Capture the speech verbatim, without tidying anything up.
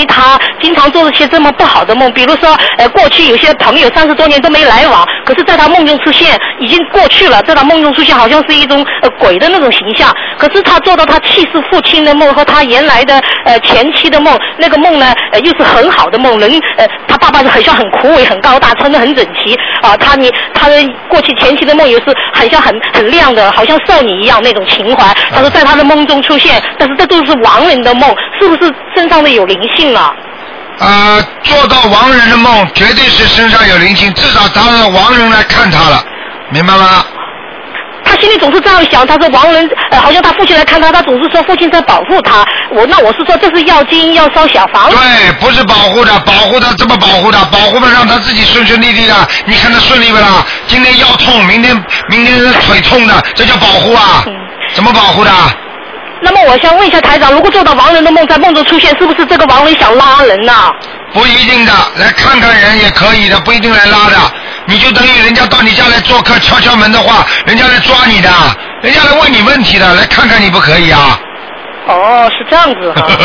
为他经常做一些这么不好的梦，比如说呃过去有些朋友三十多年都没来往，可是在他梦中出现，已经过去了，在他梦中出现好像是一种呃鬼的那种形象，可是他做到他气死父亲的梦和他原来的呃前妻的梦，那个梦呢呃又是很好的梦，人呃他爸爸是很像很枯萎很高大，穿得很整齐啊、他你他的过去前妻的梦也是很像很很亮的，好像少女一样那种情怀，他说在他的梦中出现，但是这都是亡人的梦，是不是身上的有灵性啊？ 呃，做到亡人的梦，绝对是身上有灵性，至少他的亡人来看他了，明白吗？ 他心里总是这样想，他说亡人呃，好像他父亲来看他，他总是说父亲在保护他。我那我是说这是要经要烧小房。 对，不是保护的，保护他怎么保护的？保护的让他自己顺顺利利的。你看他顺利不啦？今天腰痛，明天明天腿痛的，这叫保护啊？嗯、怎么保护的？ 那么我想问一下台长，如果做到亡人的梦在梦中出现，是不是这个亡人想拉人呢、啊？ 不一定的，来看看人也可以的，不一定来拉的。你就等于人家到你家来做客，敲敲门的话，人家来抓你的，人家来问你问题的，来看看你不可以啊？ 哦，是这样子哈。